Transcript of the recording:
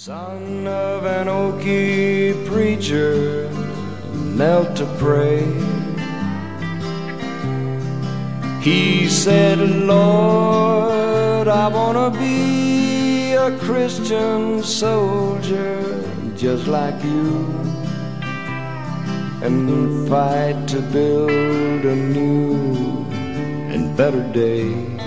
Son of an Okie preacher knelt to pray. He said, Lord, I wanna be a Christian soldier just like you, and fight to build a new and better day.